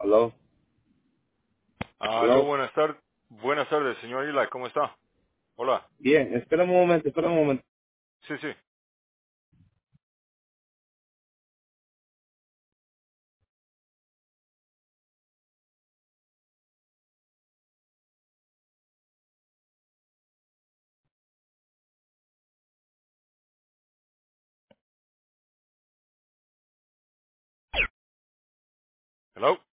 Aló, Aló, aló. buenas tardes, señor Eli, ¿cómo está? Hola. Bien, espera un momento, espera un momento. Sí, sí. Hello.